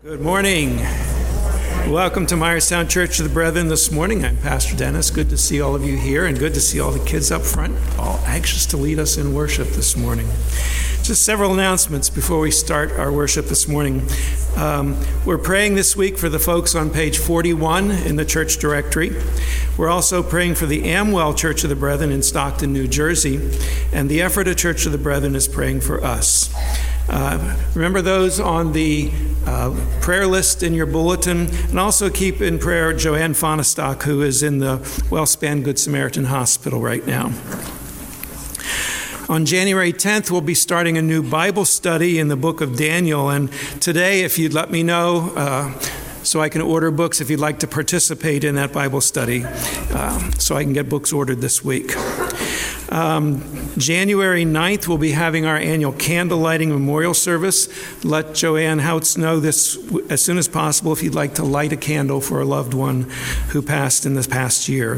Good morning. Welcome to Myerstown Church of the Brethren this morning. I'm Pastor Dennis. Good to see all of you here and good to see all the kids up front, all anxious to lead us in worship this morning. Just several announcements before we start our worship this morning. We're praying this week for the folks on page 41 in the church directory. We're also praying for the Amwell Church of the Brethren in Stockton, New Jersey, and the Ephrata Church of the Brethren is praying for us. Remember those on the prayer list in your bulletin, and also keep in prayer Joanne Fonestock, who is in the WellSpan Good Samaritan Hospital right now. On January 10th, we'll be starting a new Bible study in the book of Daniel, and today, if you'd let me know, so I can order books if you'd like to participate in that Bible study, so I can get books ordered this week. January 9th, we'll be having our annual candle lighting memorial service. Let Joanne Houts know this as soon as possible if you'd like to light a candle for a loved one who passed in this past year.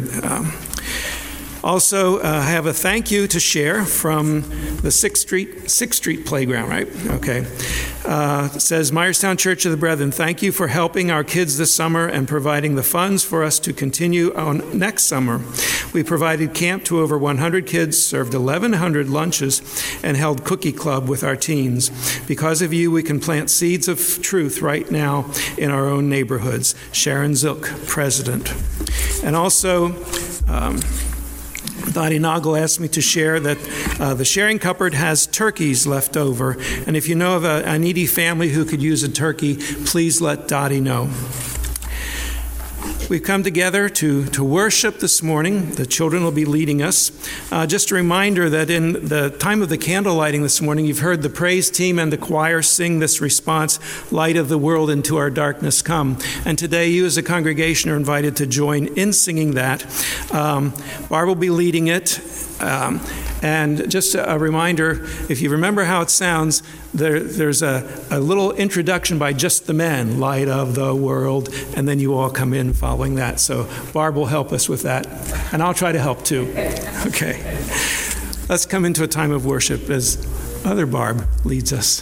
Also, I have a thank you to share from the 6th Street Playground, right? Okay. It says, Myerstown Church of the Brethren, thank you for helping our kids this summer and providing the funds for us to continue on next summer. We provided camp to over 100 kids, served 1,100 lunches, and held cookie club with our teens. Because of you, we can plant seeds of truth right now in our own neighborhoods. Sharon Zook, President. And also, Dottie Noggle asked me to share that the sharing cupboard has turkeys left over. And if you know of a needy family who could use a turkey, please let Dottie know. We've come together to worship this morning. The children will be leading us. Just a reminder that in the time of the candle lighting this morning, you've heard the praise team and the choir sing this response, Light of the World into Our Darkness Come. And today you as a congregation are invited to join in singing that. Barb will be leading it. And just a reminder, if you remember how it sounds, there's a little introduction by just the men, Light of the World, and then you all come in following that. So Barb will help us with that, and I'll try to help too. Okay. Let's come into a time of worship as Mother Barb leads us.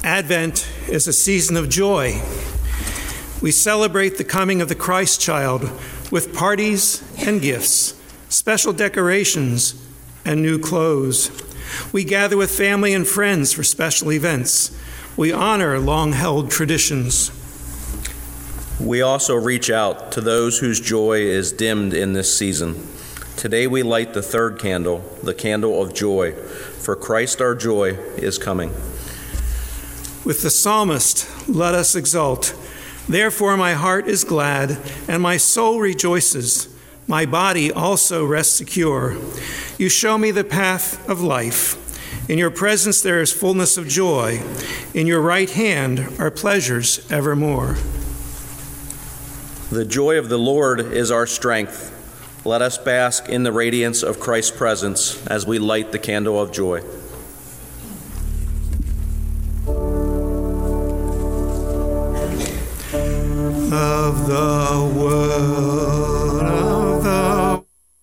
Advent is a season of joy. We celebrate the coming of the Christ child with parties and gifts, special decorations, and new clothes. We gather with family and friends for special events. We honor long-held traditions. We also reach out to those whose joy is dimmed in this season. Today we light the third candle, the candle of joy, for Christ our joy is coming. With the psalmist, let us exult. Therefore my heart is glad, and my soul rejoices. My body also rests secure. You show me the path of life. In your presence there is fullness of joy. In your right hand are pleasures evermore. The joy of the Lord is our strength. Let us bask in the radiance of Christ's presence as we light the candle of joy. Of the word of the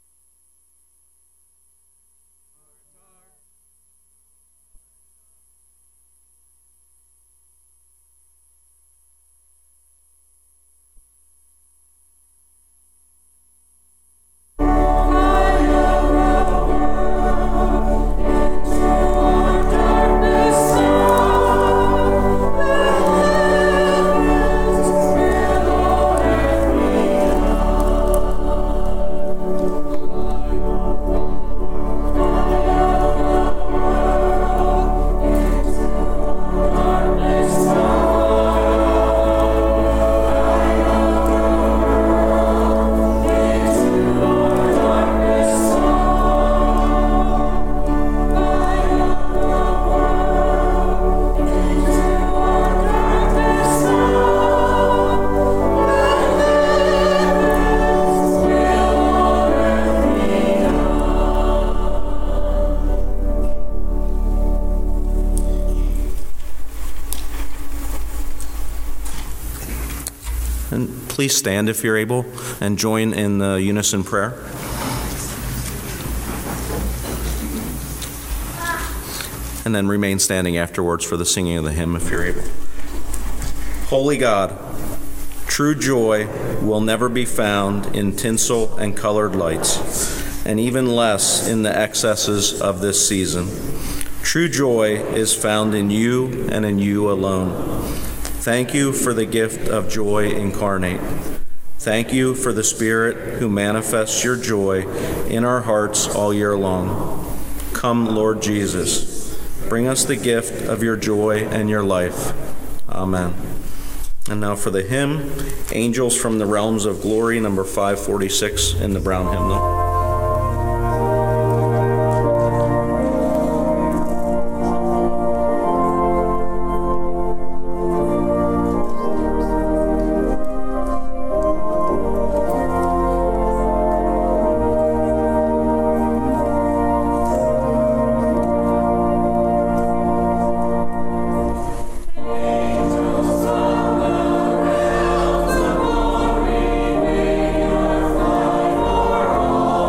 Please stand if you're able and join in the unison prayer. And then remain standing afterwards for the singing of the hymn if you're able. Holy God, true joy will never be found in tinsel and colored lights, and even less in the excesses of this season. True joy is found in you and in you alone. Thank you for the gift of joy incarnate. Thank you for the Spirit who manifests your joy in our hearts all year long. Come, Lord Jesus, bring us the gift of your joy and your life. Amen. And now for the hymn, Angels from the Realms of Glory, number 546 in the Brown Hymnal. All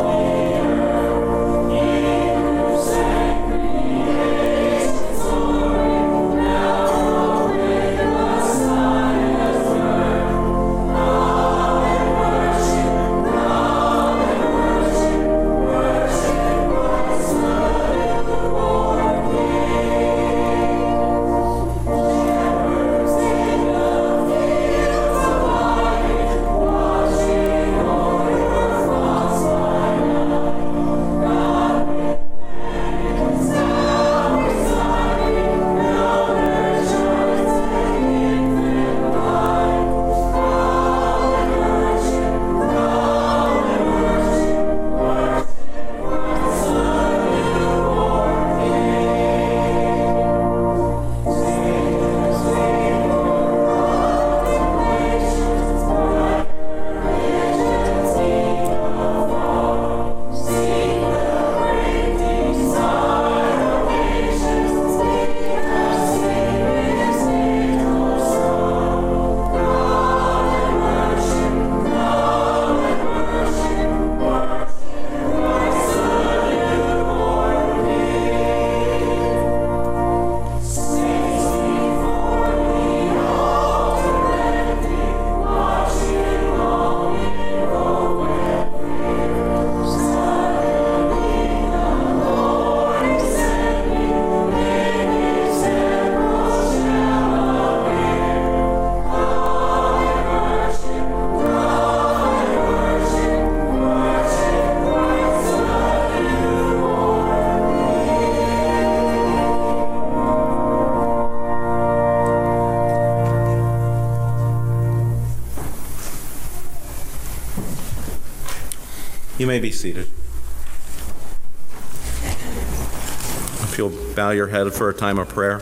You may be seated. If you'll bow your head for a time of prayer.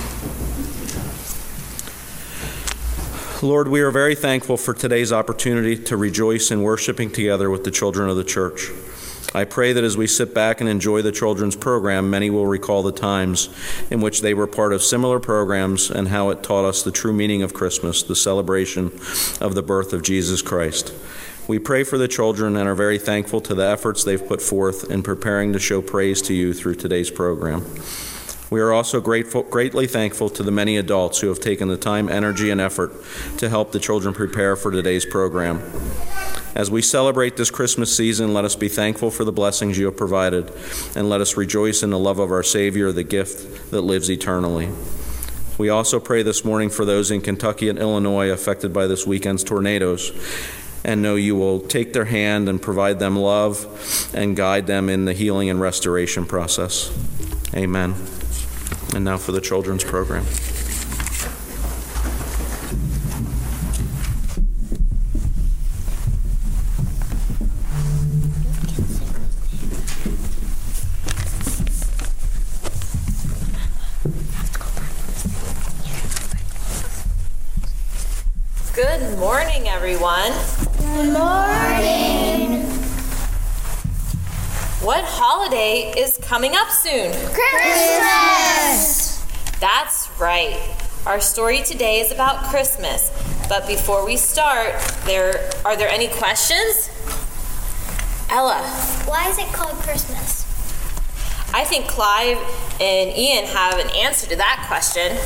Lord, we are very thankful for today's opportunity to rejoice in worshiping together with the children of the church. I pray that as we sit back and enjoy the children's program, many will recall the times in which they were part of similar programs and how it taught us the true meaning of Christmas, the celebration of the birth of Jesus Christ. We pray for the children and are very thankful to the efforts they've put forth in preparing to show praise to you through today's program. We are also greatly thankful to the many adults who have taken the time, energy, and effort to help the children prepare for today's program. As we celebrate this Christmas season, let us be thankful for the blessings you have provided, and let us rejoice in the love of our Savior, the gift that lives eternally. We also pray this morning for those in Kentucky and Illinois affected by this weekend's tornadoes, and know you will take their hand and provide them love and guide them in the healing and restoration process. Amen. And now for the children's program. Good morning, everyone. Good morning. What holiday is coming up soon? Christmas! That's right. Our story today is about Christmas. But before we start, are there any questions? Ella. Why is it called Christmas? I think Clive and Ian have an answer to that question.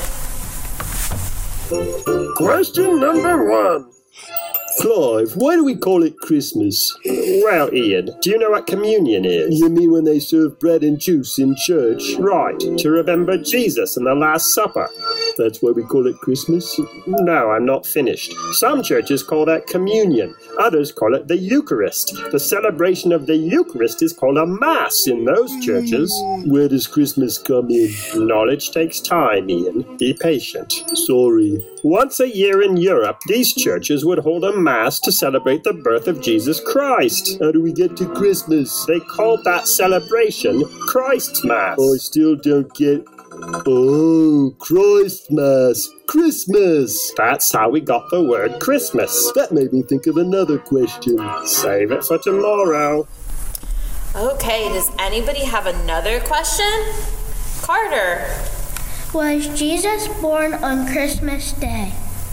Question number 1. Clive, why do we call it Christmas? Well, Ian, do you know what communion is? You mean when they serve bread and juice in church? Right, to remember Jesus and the Last Supper. That's why we call it Christmas? No, I'm not finished. Some churches call that communion. Others call it the Eucharist. The celebration of the Eucharist is called a Mass in those churches. Where does Christmas come in? Knowledge takes time, Ian. Be patient. Sorry. Once a year in Europe, these churches would hold a Mass to celebrate the birth of Jesus Christ. How do we get to Christmas? They called that celebration Christ's Mass. I still don't get... Oh, Christmas. Christmas. That's how we got the word Christmas. That made me think of another question. Save it for tomorrow. Okay, does anybody have another question? Carter. Was Jesus born on Christmas Day?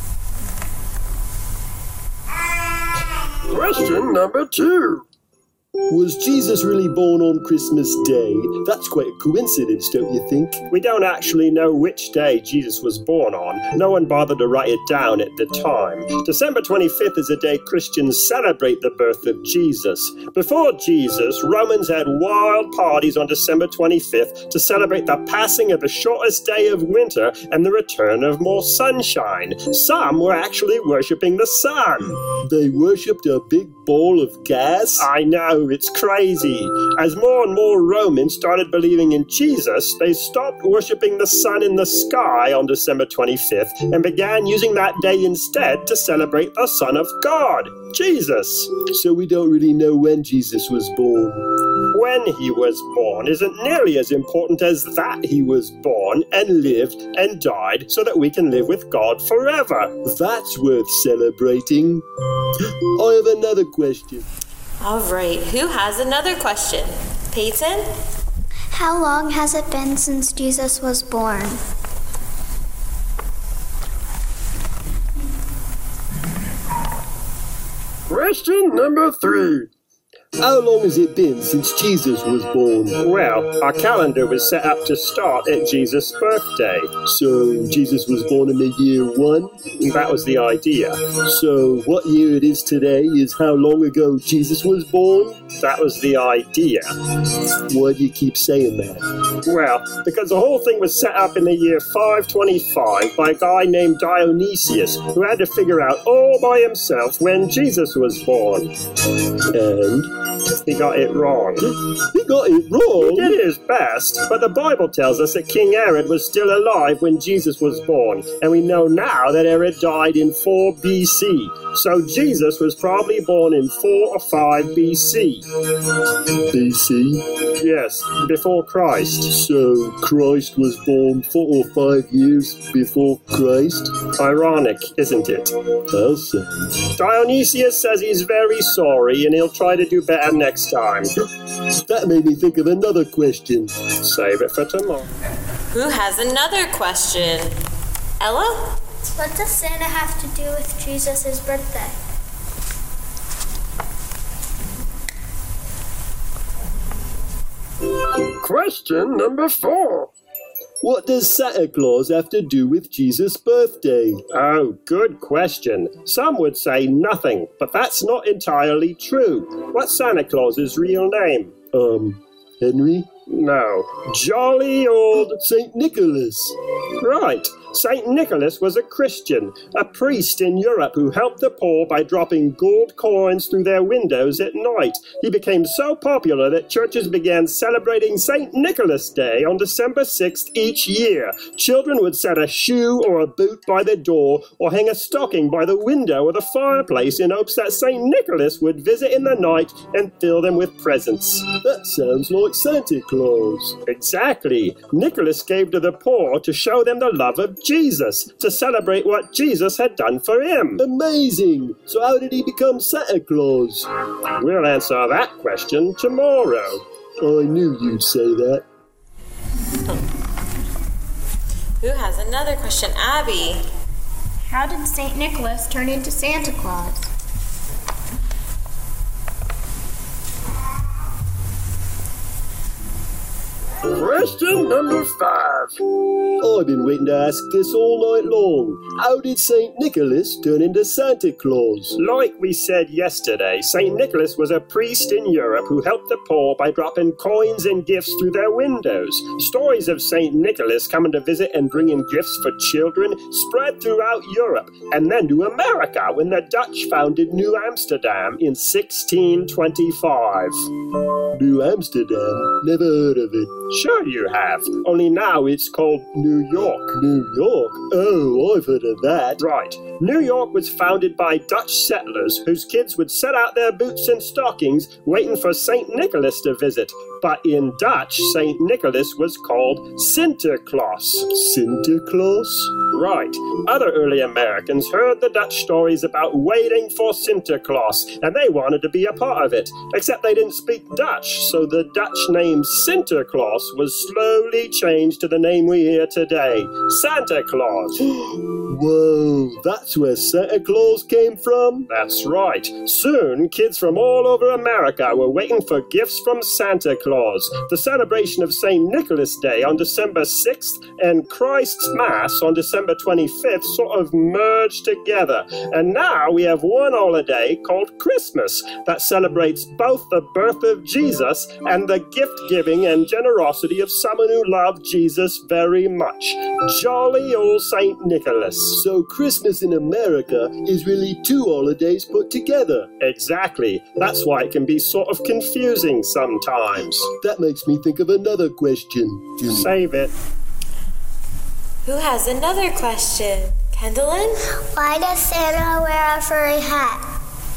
Question number 2. Was Jesus really born on Christmas Day? That's quite a coincidence, don't you think? We don't actually know which day Jesus was born on. No one bothered to write it down at the time. December 25th is a day Christians celebrate the birth of Jesus. Before Jesus, Romans had wild parties on December 25th to celebrate the passing of the shortest day of winter and the return of more sunshine. Some were actually worshipping the sun. They worshipped a big ball of gas? I know, it's crazy. As more and more Romans started believing in Jesus, they stopped worshipping the sun in the sky on December 25th and began using that day instead to celebrate the Son of God, Jesus. So we don't really know when Jesus was born. When he was born isn't nearly as important as that he was born and lived and died so that we can live with God forever. That's worth celebrating. I have another question. All right, who has another question? Peyton? How long has it been since Jesus was born? Question number 3. How long has it been since Jesus was born? Well, our calendar was set up to start at Jesus' birthday. So, Jesus was born in the year 1? That was the idea. So, what year it is today is how long ago Jesus was born? That was the idea. Why do you keep saying that? Well, because the whole thing was set up in the year 525 by a guy named Dionysius, who had to figure out all by himself when Jesus was born. And... He got it wrong. He got it wrong? He did his best, but the Bible tells us that King Herod was still alive when Jesus was born, and we know now that Herod died in 4 BC. So Jesus was probably born in 4 or 5 BC. BC? Yes, before Christ. So Christ was born 4 or 5 years before Christ? Ironic, isn't it? I'll say. Dionysius says he's very sorry and he'll try to do better next time. That made me think of another question. Save it for tomorrow. Who has another question? Ella? What does Santa have to do with Jesus' birthday? Question number 4. What does Santa Claus have to do with Jesus' birthday? Oh, good question. Some would say nothing, but that's not entirely true. What's Santa Claus's real name? Henry? No. Jolly old St. Nicholas. Right. St. Nicholas was a Christian, a priest in Europe who helped the poor by dropping gold coins through their windows at night. He became so popular that churches began celebrating St. Nicholas Day on December 6th each year. Children would set a shoe or a boot by the door or hang a stocking by the window or the fireplace in hopes that St. Nicholas would visit in the night and fill them with presents. That sounds like Santa Claus. Exactly. Nicholas gave to the poor to show them the love of Jesus, to celebrate what Jesus had done for him. Amazing! So how did he become Santa Claus? We'll answer that question tomorrow. I knew you'd say that. Who has another question? Abby? How did St. Nicholas turn into Santa Claus? Question number 5. I've been waiting to ask this all night long. How did St. Nicholas turn into Santa Claus? Like we said yesterday, St. Nicholas was a priest in Europe who helped the poor by dropping coins and gifts through their windows. Stories of St. Nicholas coming to visit and bringing gifts for children spread throughout Europe and then to America when the Dutch founded New Amsterdam in 1625. New Amsterdam? Never heard of it. Sure you have, only now it's called New York. New York? Oh, I've heard of that. Right. New York was founded by Dutch settlers whose kids would set out their boots and stockings waiting for St. Nicholas to visit. But in Dutch, St. Nicholas was called Sinterklaas. Sinterklaas? Right. Other early Americans heard the Dutch stories about waiting for Sinterklaas, and they wanted to be a part of it. Except they didn't speak Dutch, so the Dutch name Sinterklaas was slowly changed to the name we hear today, Santa Claus. Whoa, that's where Santa Claus came from? That's right. Soon, kids from all over America were waiting for gifts from Santa Claus. The celebration of St. Nicholas Day on December 6th and Christ's Mass on December 25th sort of merged together. And now we have one holiday called Christmas that celebrates both the birth of Jesus and the gift-giving and generosity of someone who loved Jesus very much. Jolly old St. Nicholas. So Christmas in America is really 2 holidays put together. Exactly. That's why it can be sort of confusing sometimes. That makes me think of another question. Save it. Who has another question? Kendallin? Why does Santa wear a furry hat?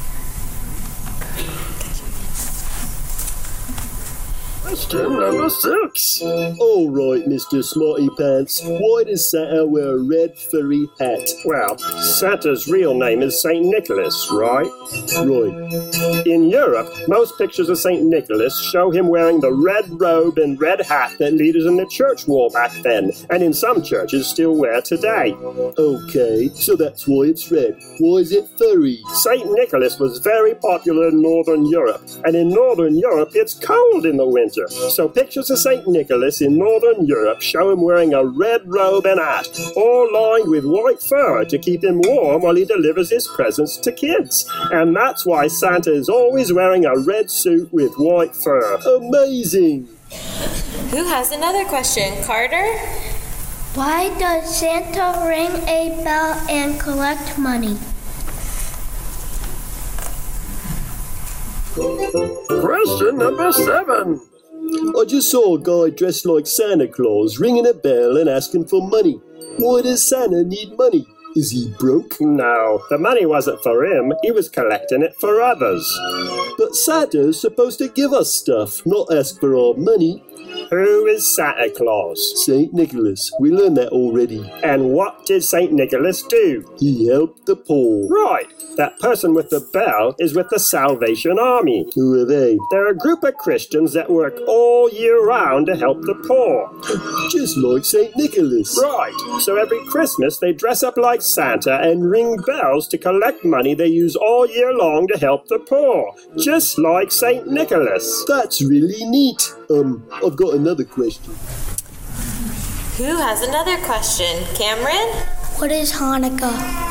Question number 6. All right, Mr. Smarty Pants. Why does Santa wear a red furry hat? Well, Santa's real name is St. Nicholas, right? Right. In Europe, most pictures of St. Nicholas show him wearing the red robe and red hat that leaders in the church wore back then, and in some churches still wear today. Okay, so that's why it's red. Why is it furry? St. Nicholas was very popular in Northern Europe, and in Northern Europe it's cold in the winter. So pictures of St. Nicholas in Northern Europe show him wearing a red robe and hat, all lined with white fur to keep him warm while he delivers his presents to kids. And that's why Santa is always wearing a red suit with white fur. Amazing! Who has another question? Carter? Why does Santa ring a bell and collect money? Question number 7. I just saw a guy dressed like Santa Claus ringing a bell and asking for money. Why does Santa need money? Is he broke? No, the money wasn't for him. He was collecting it for others. But Santa's supposed to give us stuff, not ask for our money. Who is Santa Claus? St. Nicholas. We learned that already. And what did St. Nicholas do? He helped the poor. Right. That person with the bell is with the Salvation Army. Who are they? They're a group of Christians that work all year round to help the poor. Just like St. Nicholas. Right. So every Christmas they dress up like Santa and ring bells to collect money they use all year long to help the poor. Just like St. Nicholas. That's really neat. I've got another question. Who has another question? Cameron? What is Hanukkah?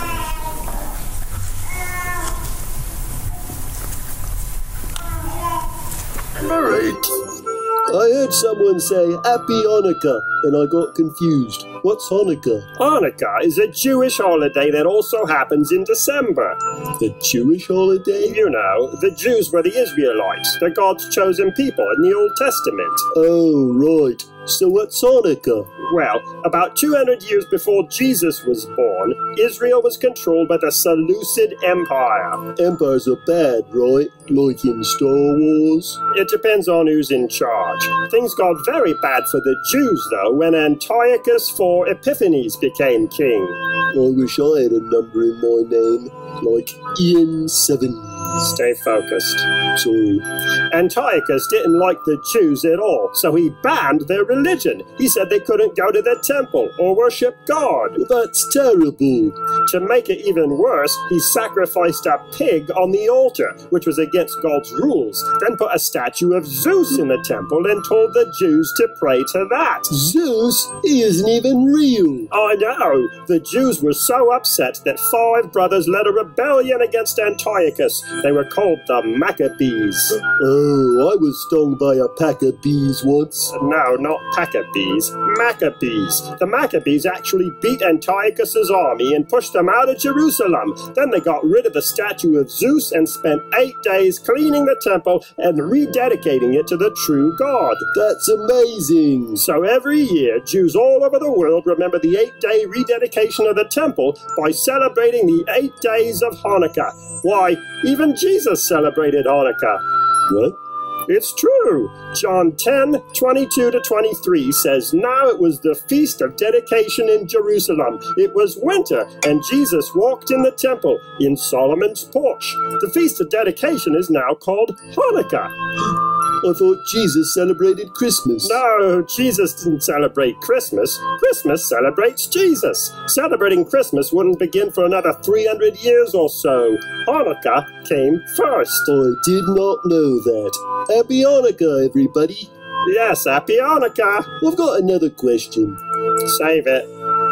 Alright. I heard someone say Happy Hanukkah, and I got confused. What's Hanukkah? Hanukkah is a Jewish holiday that also happens in December. The Jewish holiday? You know, the Jews were the Israelites, the God's chosen people in the Old Testament. Oh, right. So what's Hanukkah? Well, about 200 years before Jesus was born, Israel was controlled by the Seleucid Empire. Empires are bad, right? Like in Star Wars? It depends on who's in charge. Things got very bad for the Jews, though, when Antiochus IV Epiphanes became king. I wish I had a number in my name, like Ian 7. Stay focused. Sorry. Antiochus didn't like the Jews at all, so he banned their religion. He said they couldn't go to the temple or worship God. That's terrible. To make it even worse, he sacrificed a pig on the altar, which was against God's rules, then put a statue of Zeus in the temple and told the Jews to pray to that. Zeus? He isn't even real. I know. The Jews were so upset that 5 brothers led a rebellion against Antiochus. They were called the Maccabees. Oh, I was stung by a pack of bees once. No, not pack of bees. Maccabees. The Maccabees actually beat Antiochus's army and pushed them out of Jerusalem. Then they got rid of the statue of Zeus and spent 8 days cleaning the temple and rededicating it to the true God. That's amazing. So every year, Jews all over the world remember the 8-day rededication of the temple by celebrating the 8 days of Hanukkah. Why, even Jesus celebrated Hanukkah. What? It's true. John 10:22-23 says, Now it was the feast of dedication in Jerusalem. It was winter, and Jesus walked in the temple in Solomon's porch. The feast of dedication is now called Hanukkah. I thought Jesus celebrated Christmas. No, Jesus didn't celebrate Christmas. Christmas celebrates Jesus. Celebrating Christmas wouldn't begin for another 300 years or so. Hanukkah came first. I did not know that. Happy Hanukkah, everybody. Yes, happy Hanukkah. I've got another question. Save it.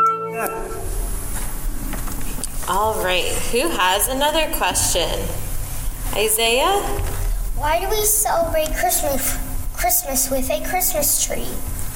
All right, who has another question? Isaiah? Why do we celebrate Christmas with a Christmas tree?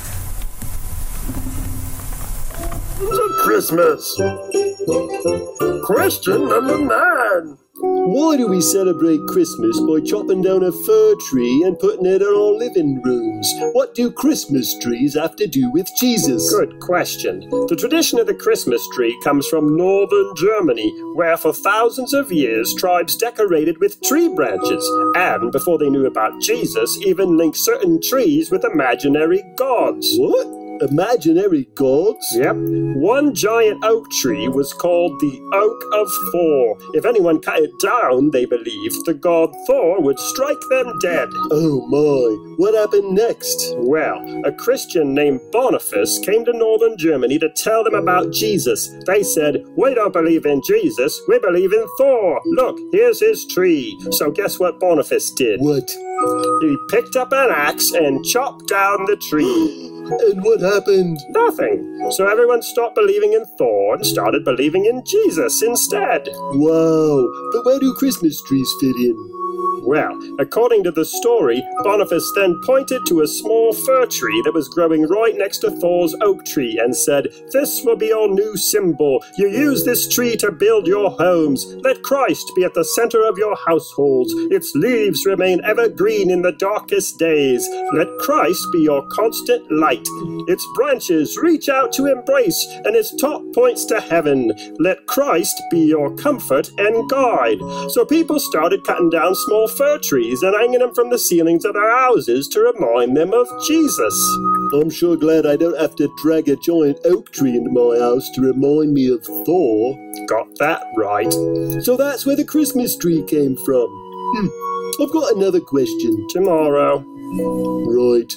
Christmas. Question number 9. Why do we celebrate Christmas by chopping down a fir tree and putting it in our living rooms? What do Christmas trees have to do with Jesus? Good question. The tradition of the Christmas tree comes from northern Germany, where for thousands of years tribes decorated with tree branches, and before they knew about Jesus, even linked certain trees with imaginary gods. What? Imaginary gods? Yep. One giant oak tree was called the Oak of Thor. If anyone cut it down, they believed the god Thor would strike them dead. Oh my, what happened next? Well, a Christian named Boniface came to northern Germany to tell them about Jesus. They said, we don't believe in Jesus, we believe in Thor. Look, here's his tree. So guess what Boniface did? What? He picked up an axe and chopped down the tree. And what happened? Nothing. So everyone stopped believing in Thor and started believing in Jesus instead. Wow, but where do Christmas trees fit in? Well, according to the story, Boniface then pointed to a small fir tree that was growing right next to Thor's oak tree and said, "This will be your new symbol. You use this tree to build your homes. Let Christ be at the center of your households. Its leaves remain evergreen in the darkest days. Let Christ be your constant light. Its branches reach out to embrace, and its top points to heaven. Let Christ be your comfort and guide." So people started cutting down small fir trees and hanging them from the ceilings of their houses to remind them of Jesus. I'm sure glad I don't have to drag a giant oak tree into my house to remind me of Thor. Got that right. So that's where the Christmas tree came from. I've got another question. Tomorrow. Right.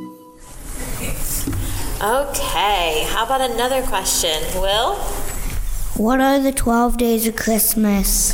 Okay, how about another question? Will? What are the 12 days of Christmas?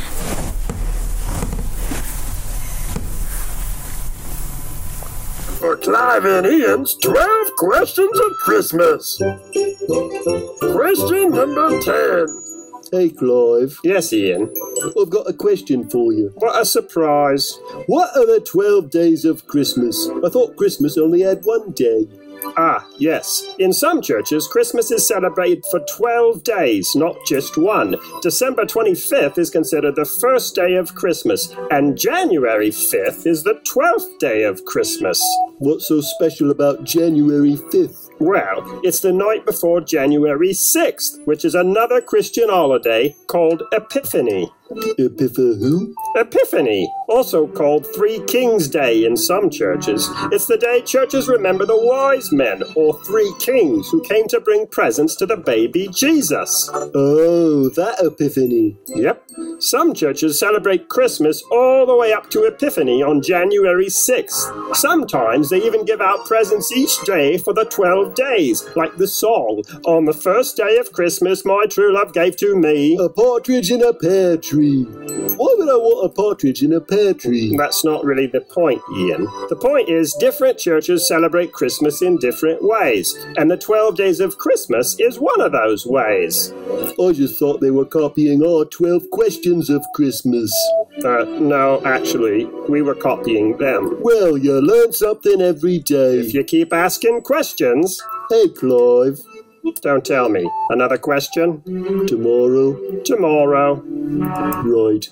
For Clive and Ian's 12 questions of Christmas. Question number 10. Hey, Clive. Yes, Ian. I've got a question for you. What a surprise. What are the 12 days of Christmas? I thought Christmas only had one day. Ah, yes. In some churches, Christmas is celebrated for 12 days, not just one. December 25th is considered the first day of Christmas, and January 5th is the 12th day of Christmas. What's so special about January 5th? Well, it's the night before January 6th, which is another Christian holiday called Epiphany. Who? Epiphany, also called Three Kings Day in some churches. It's the day churches remember the wise men, or three kings, who came to bring presents to the baby Jesus. Oh, that Epiphany. Yep. Some churches celebrate Christmas all the way up to Epiphany on January 6th. Sometimes they even give out presents each day for the 12 days, like the song, "On the first day of Christmas, my true love gave to me." A partridge in a pear tree. Why would I want a partridge in a pear tree? That's not really the point, Ian. The point is different churches celebrate Christmas in different ways, and the 12 days of Christmas is one of those ways. I just thought they were copying our 12 questions of Christmas. No, actually, we were copying them. Well, you learn something every day. If you keep asking questions... Hey, Clive. Don't tell me. Another question? Tomorrow. Tomorrow. Right.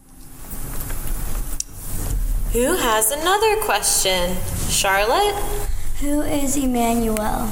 Who has another question? Charlotte? Who is Emmanuel?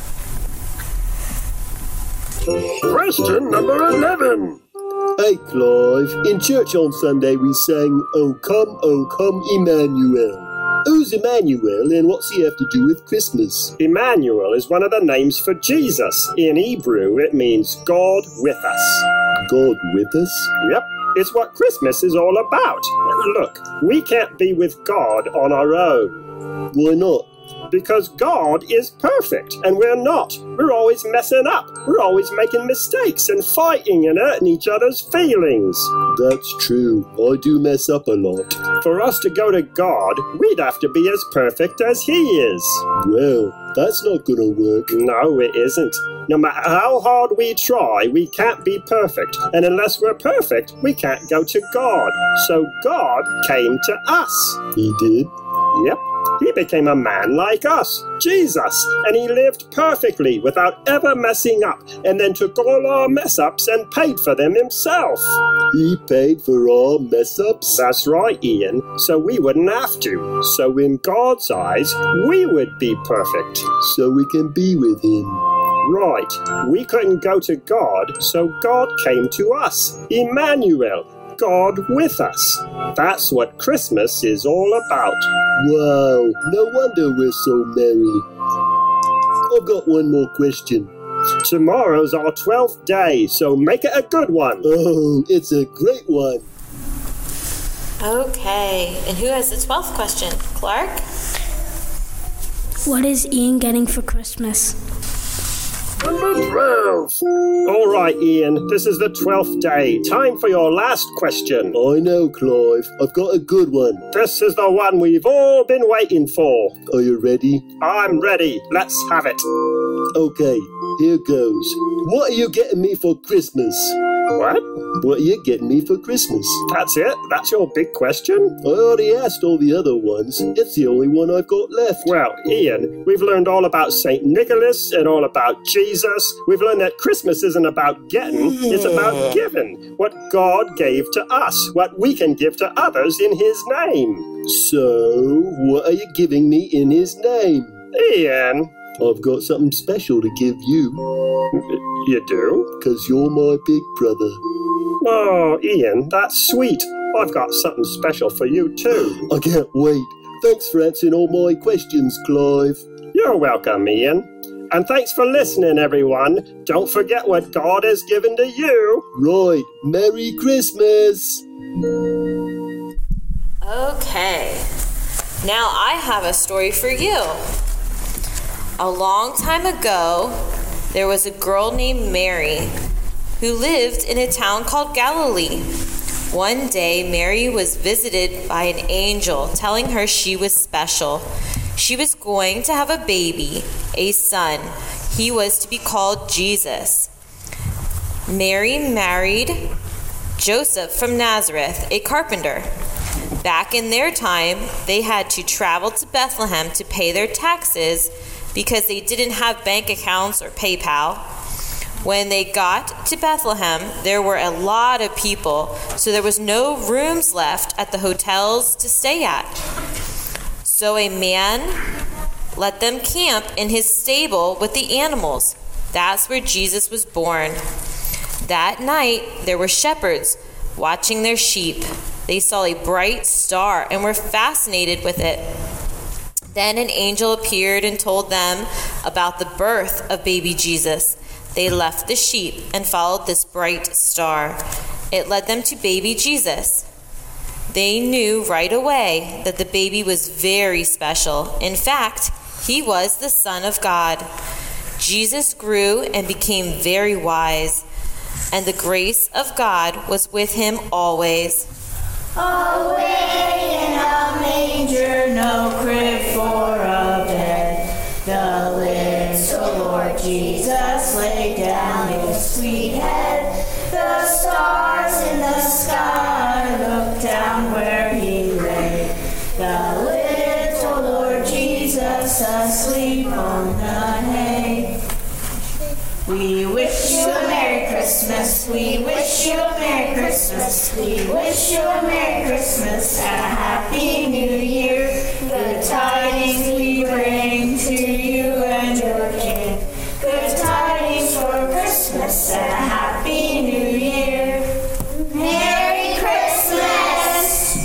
Question number 11. Hey, Clive. In church on Sunday we sang, O come, Emmanuel. Who's Emmanuel and what's he have to do with Christmas? Emmanuel is one of the names for Jesus. In Hebrew, it means God with us. God with us? Yep. It's what Christmas is all about. Look, we can't be with God on our own. Why not? Because God is perfect, and we're not. We're always messing up. We're always making mistakes and fighting and hurting each other's feelings. That's true. I do mess up a lot. For us to go to God, we'd have to be as perfect as He is. Well, that's not gonna work. No, it isn't. No matter how hard we try, we can't be perfect. And unless we're perfect, we can't go to God. So God came to us. He did? Yep. He became a man like us, Jesus, and he lived perfectly without ever messing up, and then took all our mess-ups and paid for them himself. He paid for our mess-ups? That's right, Ian, so we wouldn't have to. So in God's eyes, we would be perfect. So we can be with him. Right. We couldn't go to God, so God came to us, Emmanuel. God with us. That's what Christmas is all about. Wow, no wonder we're so merry. I've got one more question. Tomorrow's our 12th day, so make it a good one. Oh, it's a great one. Okay, and who has the 12th question? Clark? What is Ian getting for Christmas? Number 12. All right, Ian, this is the 12th day. Time for your last question. I know, Clive. I've got a good one. This is the one we've all been waiting for. Are you ready? I'm ready. Let's have it. Okay, here goes. What are you getting me for Christmas? What? What are you getting me for Christmas? That's it? That's your big question? I already asked all the other ones. It's the only one I've got left. Well, Ian, we've learned all about St. Nicholas and all about Jesus. We've learned that Christmas isn't about getting, it's about giving. What God gave to us, what we can give to others in His name. So, what are you giving me in His name? Ian. I've got something special to give you. You do? 'Cause you're my big brother. Oh, Ian, that's sweet. I've got something special for you, too. I can't wait. Thanks for answering all my questions, Clive. You're welcome, Ian. And thanks for listening, everyone. Don't forget what God has given to you. Right. Merry Christmas. Okay. Now I have a story for you. A long time ago, there was a girl named Mary who lived in a town called Galilee. One day, Mary was visited by an angel telling her she was special. She was going to have a baby, a son. He was to be called Jesus. Mary married Joseph from Nazareth, a carpenter. Back in their time, they had to travel to Bethlehem to pay their taxes because they didn't have bank accounts or PayPal. When they got to Bethlehem, there were a lot of people, so there was no rooms left at the hotels to stay at. So a man let them camp in his stable with the animals. That's where Jesus was born. That night, there were shepherds watching their sheep. They saw a bright star and were fascinated with it. Then an angel appeared and told them about the birth of baby Jesus. They left the sheep and followed this bright star. It led them to baby Jesus. They knew right away that the baby was very special. In fact, he was the Son of God. Jesus grew and became very wise, and the grace of God was with him always. Away in a manger, no crib for a bed, the little Lord Jesus laid down his sweet head. The stars in the sky looked down where he lay, the little Lord Jesus asleep on the hay. We wish you a Merry Christmas, we wish you a Merry Christmas, we wish you a Merry Christmas and a Happy New Year. Good tidings we bring to you and your King. Good tidings for Christmas and a Happy New Year. Merry Christmas!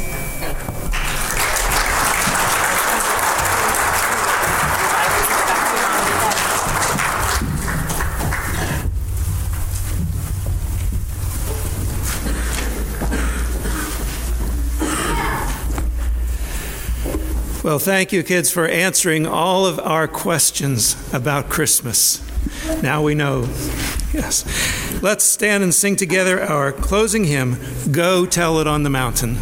Well, thank you, kids, for answering all of our questions about Christmas. Now we know. Yes. Let's stand and sing together our closing hymn, Go Tell It on the Mountain.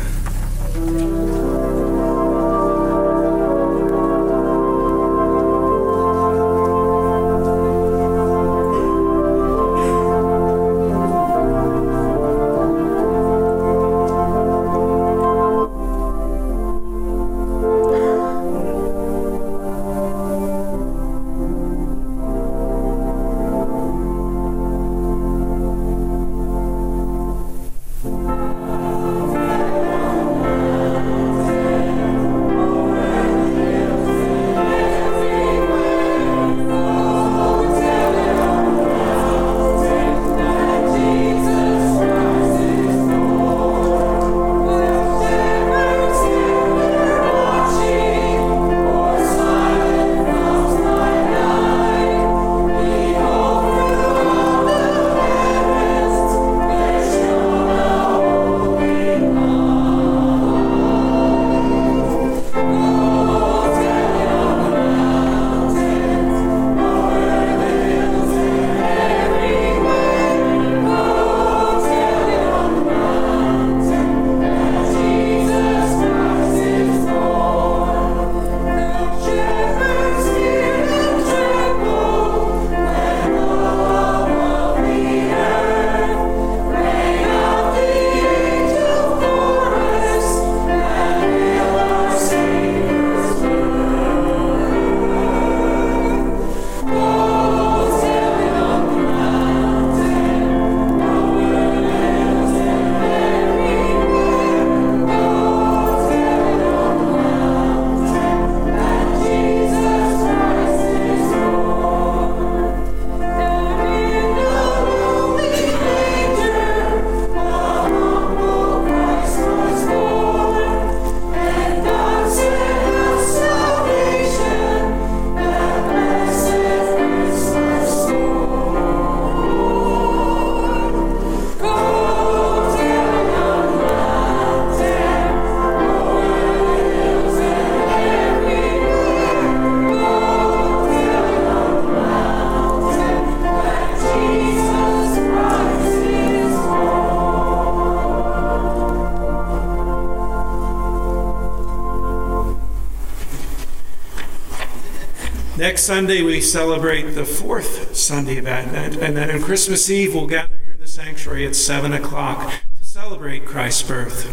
Next Sunday, we celebrate the fourth Sunday of Advent, and then on Christmas Eve, we'll gather here in the sanctuary at 7 o'clock to celebrate Christ's birth.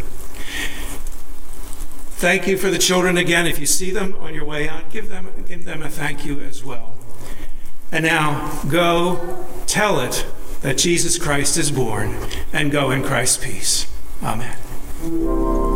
Thank you for the children again. If you see them on your way out, give them a thank you as well. And now, go tell it that Jesus Christ is born, and go in Christ's peace. Amen.